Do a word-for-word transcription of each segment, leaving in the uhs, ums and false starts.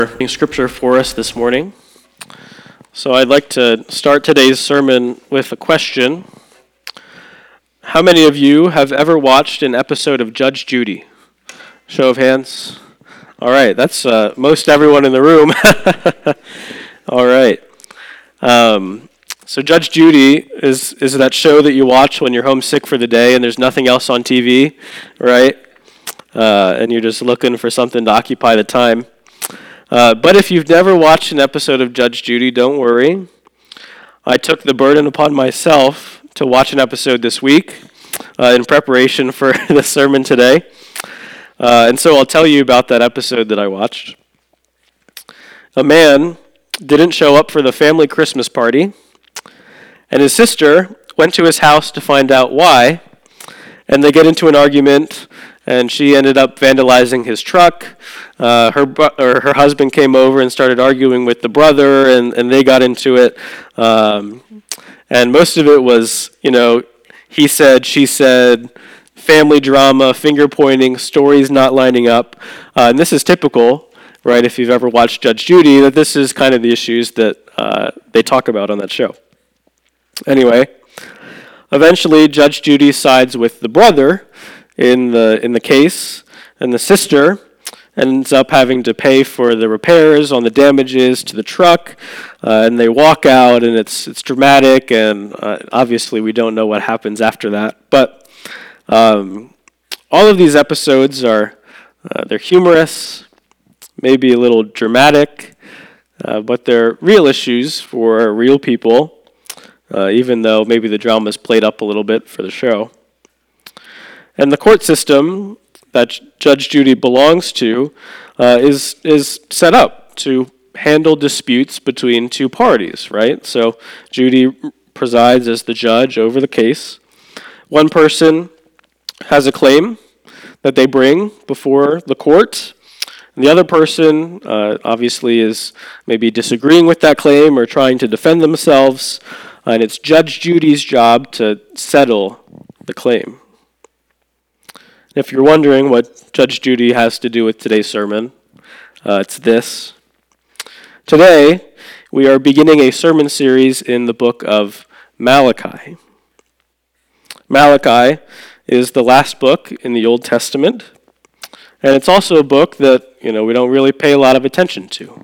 Scripture for us this morning. So I'd like to start today's sermon with a question. How many of you have ever watched an episode of Judge Judy? Show of hands. All right, that's uh, most everyone in the room. All right. Um, so Judge Judy is, is that show that you watch when you're homesick for the day and there's nothing else on T V, right? Uh, and you're just looking for something to occupy the time. Uh, but if you've never watched an episode of Judge Judy, don't worry. I took the burden upon myself to watch an episode this week uh, in preparation for the sermon today. Uh, and so I'll tell you about that episode that I watched. A man didn't show up for the family Christmas party, and his sister went to his house to find out why, and they get into an argument, and she ended up vandalizing his truck. Uh, her or her husband came over and started arguing with the brother, and, and they got into it. Um, and most of it was, you know, he said, she said, family drama, finger pointing, stories not lining up. Uh, and this is typical, right, if you've ever watched Judge Judy, that this is kind of the issues that uh, they talk about on that show. Anyway, eventually Judge Judy sides with the brother in the in the case, and the sister ends up having to pay for the repairs on the damages to the truck, uh, and they walk out, and it's it's dramatic, and uh, obviously we don't know what happens after that. But um, all of these episodes are uh, they're humorous, maybe a little dramatic, uh, but they're real issues for real people, uh, even though maybe the drama's played up a little bit for the show. And the court system that Judge Judy belongs to uh, is is set up to handle disputes between two parties, right? So Judy presides as the judge over the case. One person has a claim that they bring before the court, and the other person uh, obviously is maybe disagreeing with that claim or trying to defend themselves, and it's Judge Judy's job to settle the claim. If you're wondering what Judge Judy has to do with today's sermon, uh, it's this. Today, we are beginning a sermon series in the book of Malachi. Malachi is the last book in the Old Testament, and it's also a book that, you know, we don't really pay a lot of attention to.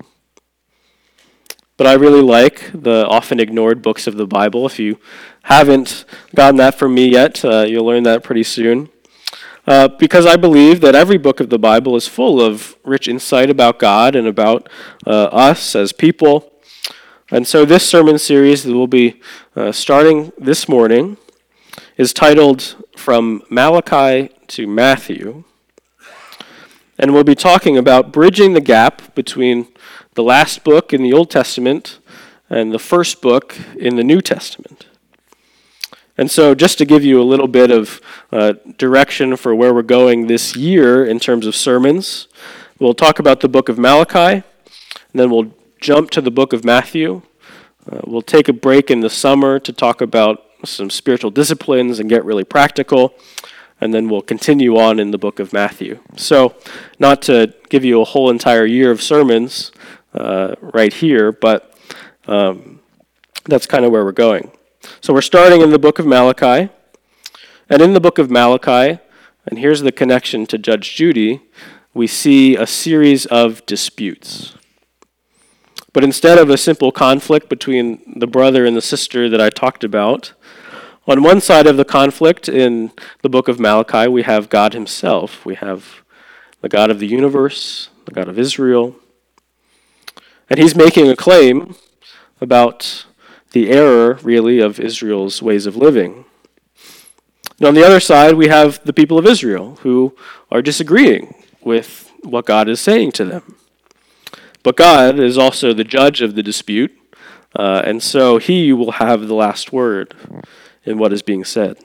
But I really like the often ignored books of the Bible. If you haven't gotten that from me yet, uh, you'll learn that pretty soon. Uh, because I believe that every book of the Bible is full of rich insight about God and about uh, us as people. And so this sermon series that we'll be uh, starting this morning is titled From Malachi to Matthew. And we'll be talking about bridging the gap between the last book in the Old Testament and the first book in the New Testament. And so just to give you a little bit of uh, direction for where we're going this year in terms of sermons, we'll talk about the book of Malachi, and then we'll jump to the book of Matthew. Uh, we'll take a break in the summer to talk about some spiritual disciplines and get really practical, and then we'll continue on in the book of Matthew. So not to give you a whole entire year of sermons uh, right here, but um, that's kind of where we're going. So we're starting in the book of Malachi, and in the book of Malachi, and here's the connection to Judge Judy, we see a series of disputes. But instead of a simple conflict between the brother and the sister that I talked about, on one side of the conflict in the book of Malachi, we have God himself. We have the God of the universe, the God of Israel, and he's making a claim about the error, really, of Israel's ways of living. And on the other side, we have the people of Israel who are disagreeing with what God is saying to them. But God is also the judge of the dispute, uh, and so he will have the last word in what is being said.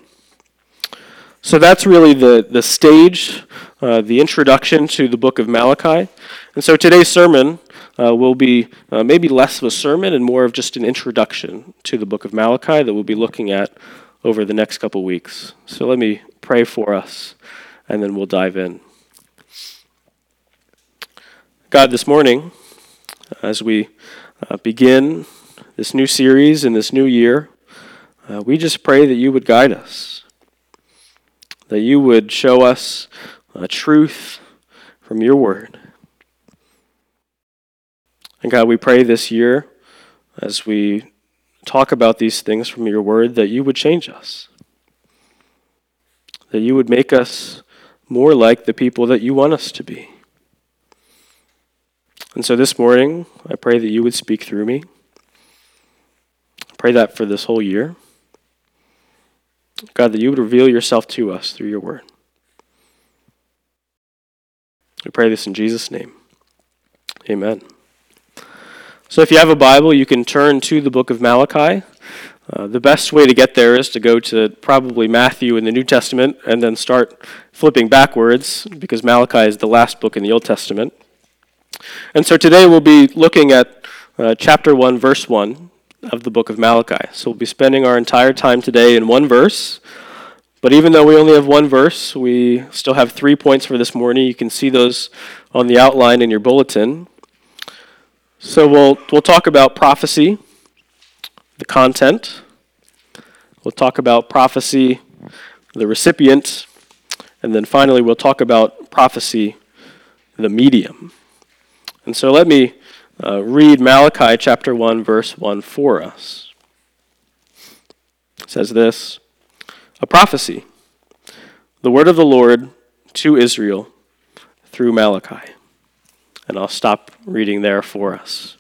So that's really the, the stage, uh, the introduction to the book of Malachi. And so today's sermon uh, will be uh, maybe less of a sermon and more of just an introduction to the book of Malachi that we'll be looking at over the next couple weeks. So let me pray for us, and then we'll dive in. God, this morning, as we uh, begin this new series in this new year, uh, we just pray that you would guide us, that you would show us uh, truth from your word. And God, we pray this year, as we talk about these things from your word, that you would change us, that you would make us more like the people that you want us to be. And so this morning, I pray that you would speak through me. I pray that for this whole year. God, that you would reveal yourself to us through your word. We pray this in Jesus' name. Amen. So if you have a Bible, you can turn to the book of Malachi. Uh, the best way to get there is to go to probably Matthew in the New Testament and then start flipping backwards, because Malachi is the last book in the Old Testament. And so today we'll be looking at uh, chapter one, verse one of the book of Malachi. So we'll be spending our entire time today in one verse. But even though we only have one verse, we still have three points for this morning. You can see those on the outline in your bulletin. So we'll we'll talk about prophecy, the content. We'll talk about prophecy, the recipient. And then finally we'll talk about prophecy, the medium. And so let me uh, read Malachi chapter one, verse one for us. It says this: a prophecy, the word of the Lord to Israel through Malachi. And I'll stop reading there for us.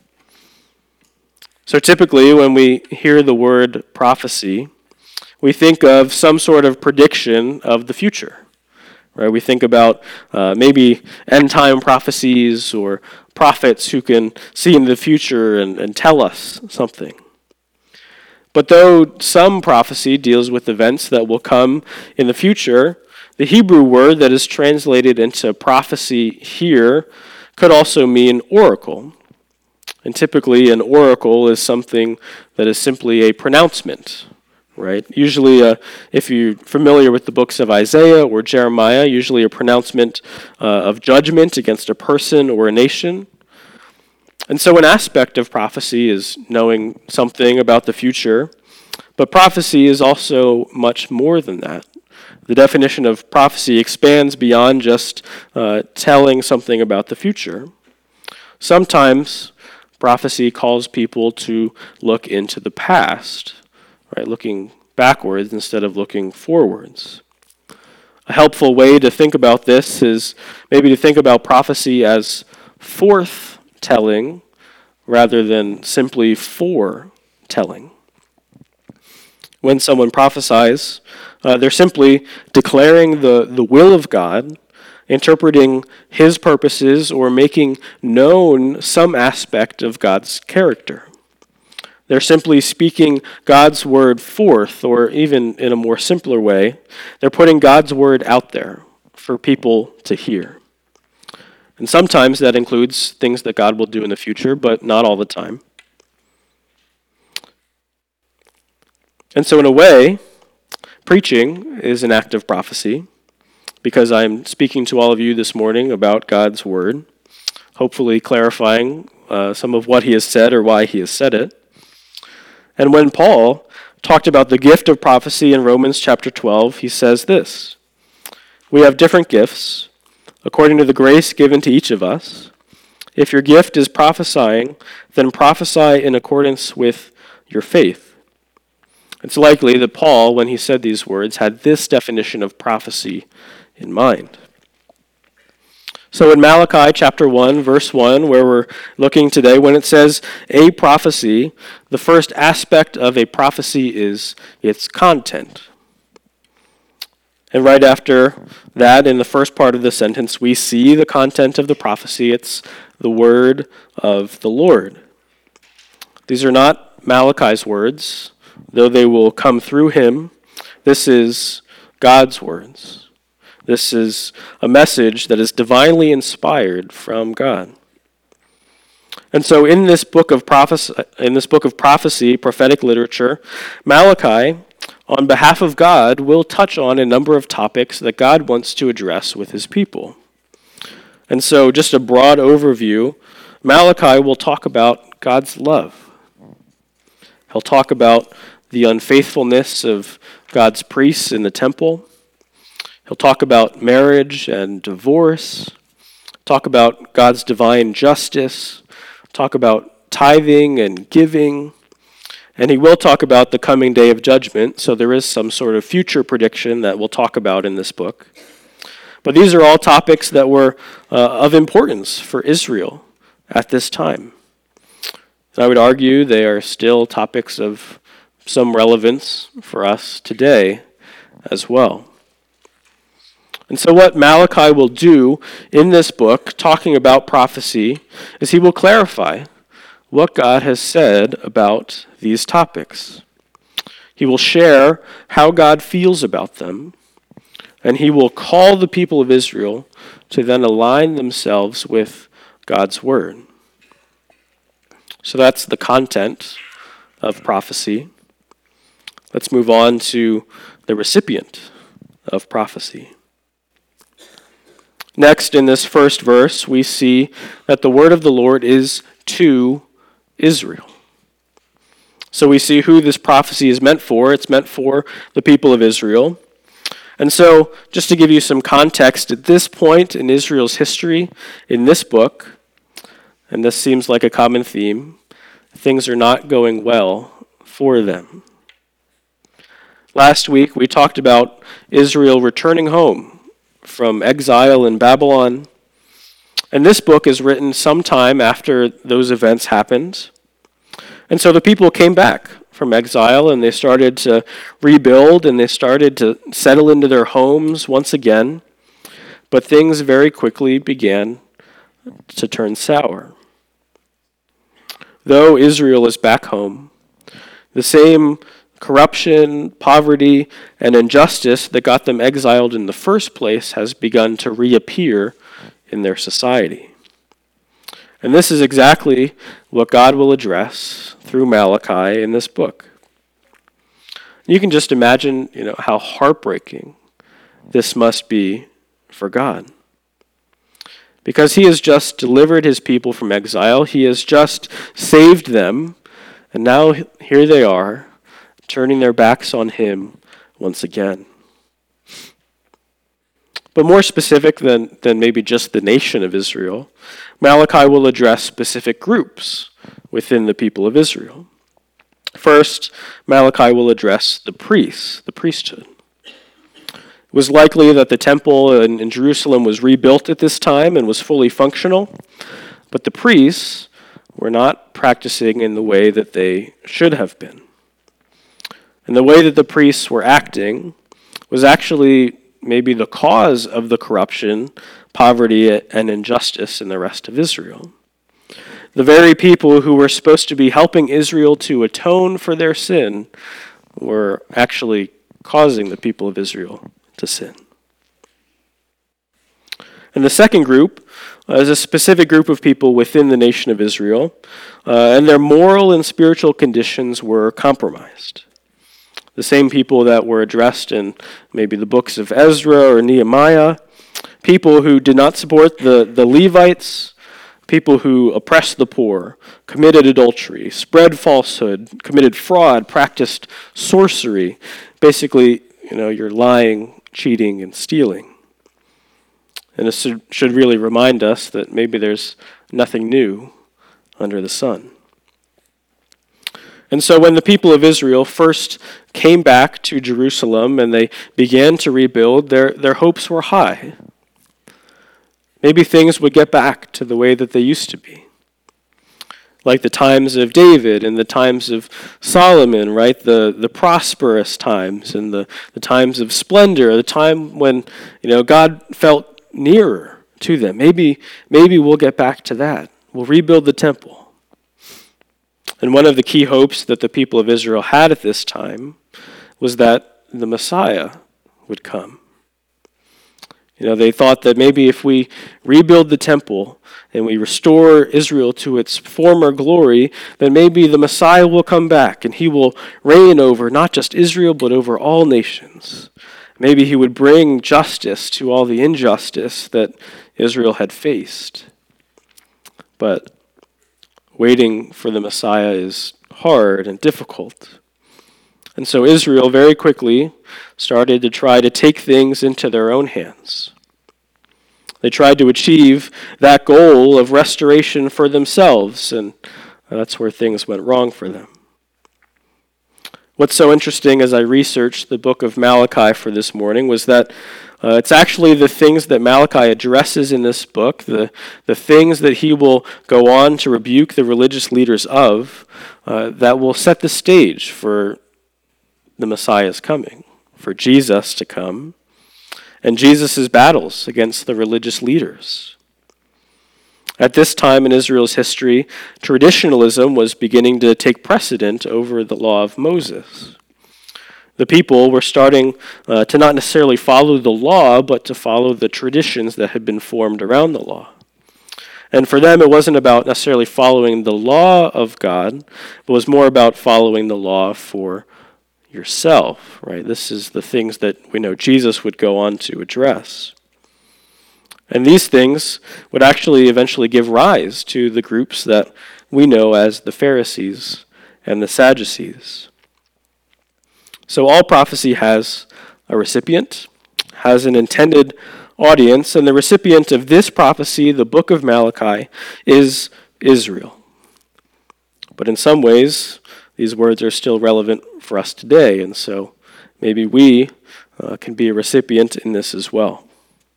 So typically when we hear the word prophecy, we think of some sort of prediction of the future. Right, we think about uh, maybe end-time prophecies or prophets who can see into the future and, and tell us something. But though some prophecy deals with events that will come in the future, the Hebrew word that is translated into prophecy here could also mean oracle. And typically an oracle is something that is simply a pronouncement. Right? Usually, uh, if you're familiar with the books of Isaiah or Jeremiah, usually a pronouncement uh, of judgment against a person or a nation. And so an aspect of prophecy is knowing something about the future, but prophecy is also much more than that. The definition of prophecy expands beyond just uh, telling something about the future. Sometimes prophecy calls people to look into the past, right, looking backwards instead of looking forwards. A helpful way to think about this is maybe to think about prophecy as forth-telling rather than simply foretelling. When someone prophesies, uh, they're simply declaring the, the will of God, interpreting his purposes, or making known some aspect of God's character. They're simply speaking God's word forth, or even in a more simpler way, they're putting God's word out there for people to hear. And sometimes that includes things that God will do in the future, but not all the time. And so in a way, preaching is an act of prophecy, because I'm speaking to all of you this morning about God's word, hopefully clarifying uh, some of what he has said or why he has said it. And when Paul talked about the gift of prophecy in Romans chapter twelve, he says this: we have different gifts, according to the grace given to each of us. If your gift is prophesying, then prophesy in accordance with your faith. It's likely that Paul, when he said these words, had this definition of prophecy in mind. So in Malachi chapter one, verse one, where we're looking today, when it says a prophecy, the first aspect of a prophecy is its content. And right after that, in the first part of the sentence, we see the content of the prophecy. It's the word of the Lord. These are not Malachi's words, though they will come through him. This is God's words. This is a message that is divinely inspired from God. And so in this book of prophecy, in this book of prophecy, prophetic literature, Malachi, on behalf of God, will touch on a number of topics that God wants to address with his people. And so just a broad overview, Malachi will talk about God's love. He'll talk about the unfaithfulness of God's priests in the temple. He'll talk about marriage and divorce, talk about God's divine justice, talk about tithing and giving, and he will talk about the coming day of judgment, so there is some sort of future prediction that we'll talk about in this book. But these are all topics that were uh, of importance for Israel at this time. And I would argue they are still topics of some relevance for us today as well. And so what Malachi will do in this book, talking about prophecy, is he will clarify what God has said about these topics. He will share how God feels about them, and he will call the people of Israel to then align themselves with God's word. So that's the content of prophecy. Let's move on to the recipient of prophecy. Next, in this first verse, we see that the word of the Lord is to Israel. So we see who this prophecy is meant for. It's meant for the people of Israel. And so, just to give you some context, at this point in Israel's history, in this book, and this seems like a common theme, things are not going well for them. Last week, we talked about Israel returning home from exile in Babylon. And this book is written sometime after those events happened. And so the people came back from exile and they started to rebuild and they started to settle into their homes once again. But things very quickly began to turn sour. Though Israel is back home, the same corruption, poverty, and injustice that got them exiled in the first place has begun to reappear in their society. And this is exactly what God will address through Malachi in this book. You can just imagine, you know, how heartbreaking this must be for God. Because he has just delivered his people from exile, he has just saved them, and now here they are, turning their backs on him once again. But more specific than, than maybe just the nation of Israel, Malachi will address specific groups within the people of Israel. First, Malachi will address the priests, the priesthood. It was likely that the temple in, in Jerusalem was rebuilt at this time and was fully functional, but the priests were not practicing in the way that they should have been. And the way that the priests were acting was actually maybe the cause of the corruption, poverty, and injustice in the rest of Israel. The very people who were supposed to be helping Israel to atone for their sin were actually causing the people of Israel to sin. And the second group is a specific group of people within the nation of Israel, uh, and their moral and spiritual conditions were compromised. The same people that were addressed in maybe the books of Ezra or Nehemiah, people who did not support the, the Levites, people who oppressed the poor, committed adultery, spread falsehood, committed fraud, practiced sorcery. Basically, you know, you're lying, cheating, and stealing. And this should really remind us that maybe there's nothing new under the sun. And so when the people of Israel first came back to Jerusalem and they began to rebuild, their, their hopes were high. Maybe things would get back to the way that they used to be. Like the times of David and the times of Solomon, right? The, the prosperous times and the, the times of splendor, the time when, you know, God felt nearer to them. Maybe, maybe we'll get back to that. We'll rebuild the temple. And one of the key hopes that the people of Israel had at this time was that the Messiah would come. You know, they thought that maybe if we rebuild the temple and we restore Israel to its former glory, then maybe the Messiah will come back and he will reign over not just Israel, but over all nations. Maybe he would bring justice to all the injustice that Israel had faced. But waiting for the Messiah is hard and difficult. And so Israel very quickly started to try to take things into their own hands. They tried to achieve that goal of restoration for themselves, and that's where things went wrong for them. What's so interesting as I researched the book of Malachi for this morning was that uh, it's actually the things that Malachi addresses in this book, the, the things that he will go on to rebuke the religious leaders of, uh, that will set the stage for the Messiah's coming, for Jesus to come, and Jesus' battles against the religious leaders. At this time in Israel's history, traditionalism was beginning to take precedent over the law of Moses. The people were starting uh, to not necessarily follow the law, but to follow the traditions that had been formed around the law. And for them, it wasn't about necessarily following the law of God, but was more about following the law for yourself, right? This is the things that we know Jesus would go on to address. And these things would actually eventually give rise to the groups that we know as the Pharisees and the Sadducees. So all prophecy has a recipient, has an intended audience, and the recipient of this prophecy, the book of Malachi, is Israel. But in some ways, these words are still relevant for us today, and so maybe we uh, can be a recipient in this as well.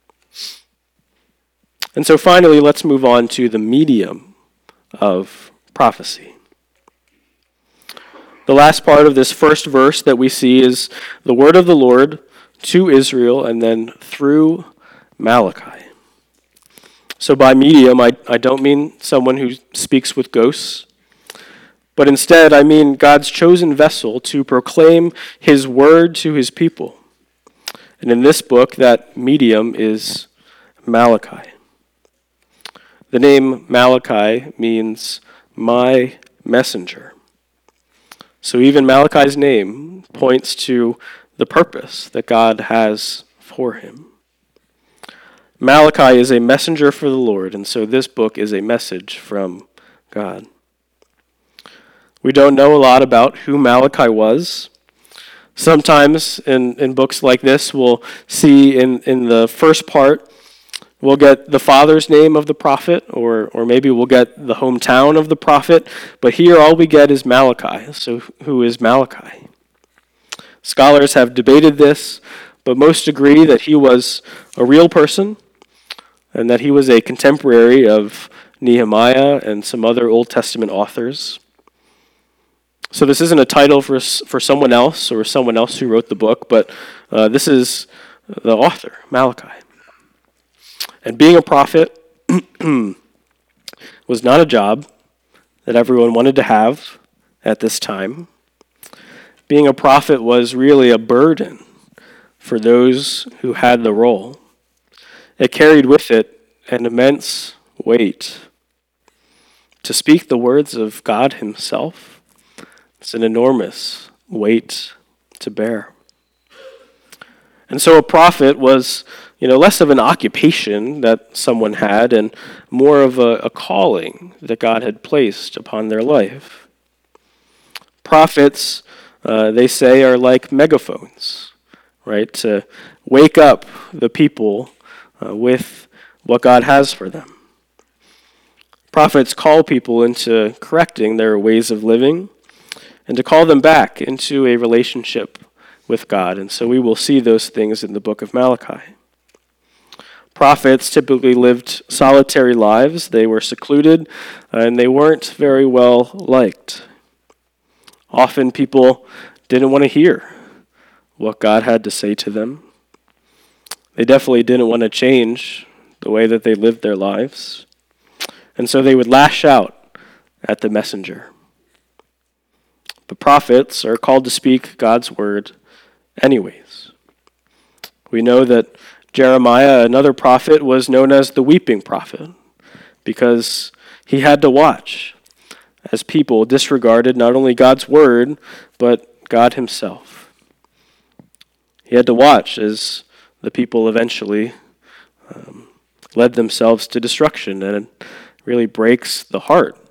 And so finally, let's move on to the medium of prophecy. The last part of this first verse that we see is the word of the Lord to Israel and then through Malachi. So by medium, I, I don't mean someone who speaks with ghosts, but instead I mean God's chosen vessel to proclaim his word to his people. And in this book, that medium is Malachi. The name Malachi means my messenger. So even Malachi's name points to the purpose that God has for him. Malachi is a messenger for the Lord, and so this book is a message from God. We don't know a lot about who Malachi was. Sometimes in, in books like this, we'll see in, in the first part, we'll get the father's name of the prophet, or or maybe we'll get the hometown of the prophet, but here all we get is Malachi. So who is Malachi? Scholars have debated this, but most agree that he was a real person and that he was a contemporary of Nehemiah and some other Old Testament authors. So this isn't a title for for someone else or someone else who wrote the book, but uh, this is the author, Malachi. And being a prophet was not a job that everyone wanted to have at this time. Being a prophet was really a burden for those who had the role. It carried with it an immense weight. To speak the words of God himself, it's an enormous weight to bear. And so a prophet was, you know, less of an occupation that someone had and more of a, a calling that God had placed upon their life. Prophets, uh, they say, are like megaphones, right? To wake up the people uh, with what God has for them. Prophets call people into correcting their ways of living and to call them back into a relationship with God. And so we will see those things in the book of Malachi. Prophets typically lived solitary lives. They were secluded, uh, and they weren't very well liked. Often people didn't want to hear what God had to say to them. They definitely didn't want to change the way that they lived their lives. And so they would lash out at the messenger. The prophets are called to speak God's word anyways. We know that Jeremiah, another prophet, was known as the weeping prophet because he had to watch as people disregarded not only God's word, but God himself. He had to watch as the people eventually um, led themselves to destruction, and it really breaks the heart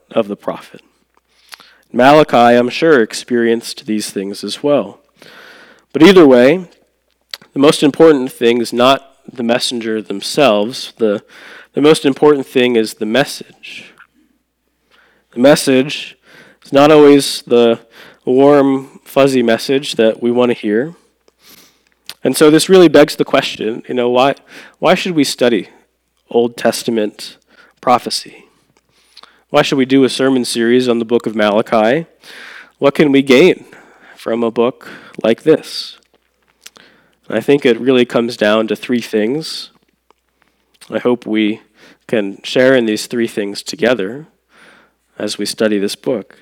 of the prophet. Malachi, I'm sure, experienced these things as well. But either way, the most important thing is not the messenger themselves. The, the most important thing is the message. The message is not always the warm, fuzzy message that we want to hear. And so this really begs the question, you know, why, why should we study Old Testament prophecy? Why should we do a sermon series on the book of Malachi? What can we gain from a book like this? I think it really comes down to three things. I hope we can share in these three things together as we study this book.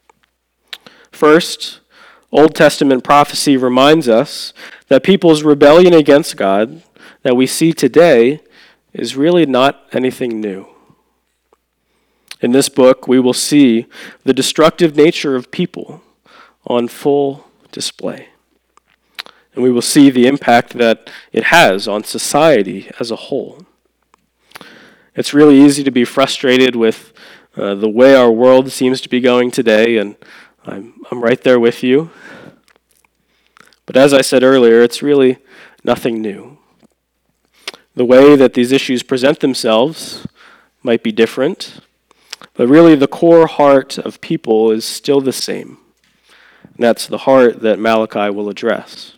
First, Old Testament prophecy reminds us that people's rebellion against God that we see today is really not anything new. In this book, we will see the destructive nature of people on full display. And we will see the impact that it has on society as a whole. It's really easy to be frustrated with uh, the way our world seems to be going today, and I'm, I'm right there with you. But as I said earlier, it's really nothing new. The way that these issues present themselves might be different, but really the core heart of people is still the same. And that's the heart that Malachi will address.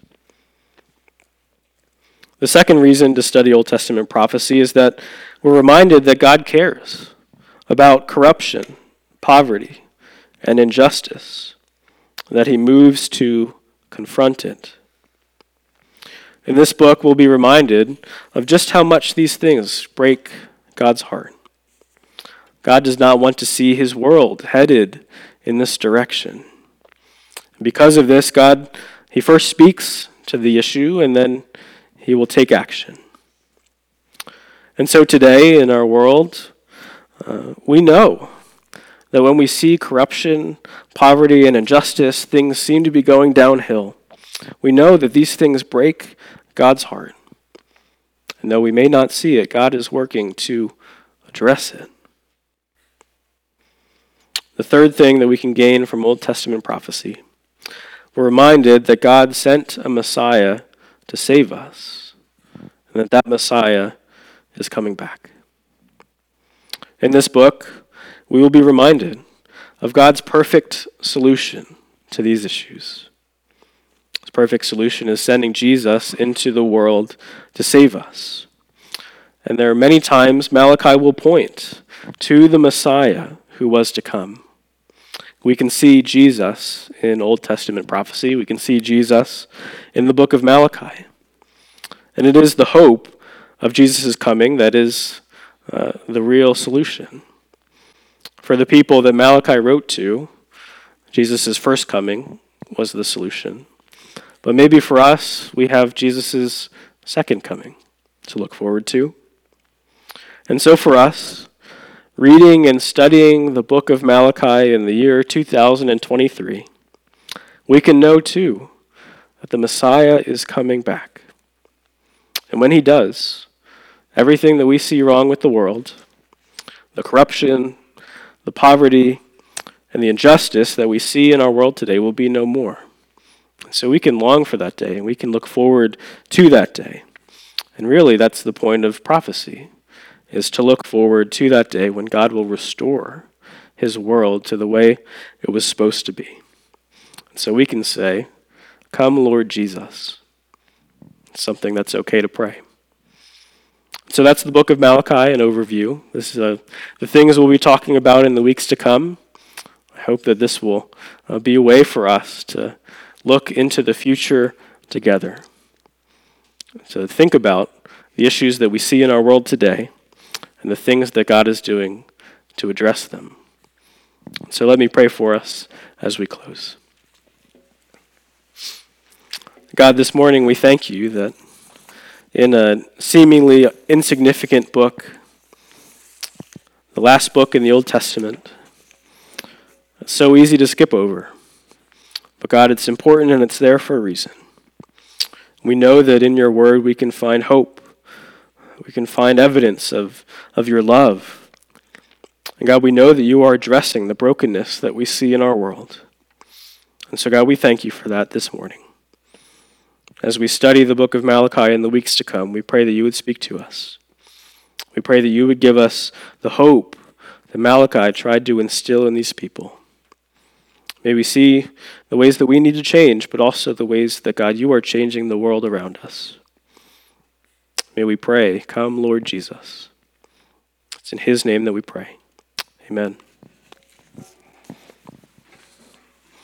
The second reason to study Old Testament prophecy is that we're reminded that God cares about corruption, poverty, and injustice, that he moves to confront it. In this book, we'll be reminded of just how much these things break God's heart. God does not want to see his world headed in this direction. Because of this, God, he first speaks to the issue, and then he will take action. And so today in our world, uh, we know that when we see corruption, poverty, and injustice, things seem to be going downhill. We know that these things break God's heart. And though we may not see it, God is working to address it. The third thing that we can gain from Old Testament prophecy, we're reminded that God sent a Messiah to save us, and that that Messiah is coming back. In this book, we will be reminded of God's perfect solution to these issues. His perfect solution is sending Jesus into the world to save us. And there are many times Malachi will point to the Messiah who was to come. We can see Jesus in Old Testament prophecy. We can see Jesus in the book of Malachi. And it is the hope of Jesus' coming that is uh, the real solution. For the people that Malachi wrote to, Jesus' first coming was the solution. But maybe for us, we have Jesus' second coming to look forward to. And so for us, reading and studying the book of Malachi in the year two thousand twenty-three, we can know too that the Messiah is coming back. And when he does, everything that we see wrong with the world, the corruption, the poverty, and the injustice that we see in our world today will be no more. So we can long for that day, and we can look forward to that day. And really, that's the point of prophecy, is to look forward to that day when God will restore his world to the way it was supposed to be. And so we can say, "Come, Lord Jesus." It's something that's okay to pray. So that's the book of Malachi, an overview. This is uh, the things we'll be talking about in the weeks to come. I hope that this will uh, be a way for us to look into the future together. So think about the issues that we see in our world today and the things that God is doing to address them. So let me pray for us as we close. God, this morning we thank you that in a seemingly insignificant book, the last book in the Old Testament, it's so easy to skip over. But God, it's important and it's there for a reason. We know that in your word we can find hope. We can find evidence of, of your love. And God, we know that you are addressing the brokenness that we see in our world. And so, God, we thank you for that this morning. As we study the book of Malachi in the weeks to come, we pray that you would speak to us. We pray that you would give us the hope that Malachi tried to instill in these people. May we see the ways that we need to change, but also the ways that, God, you are changing the world around us. May we pray, come, Lord Jesus. It's in his name that we pray. Amen.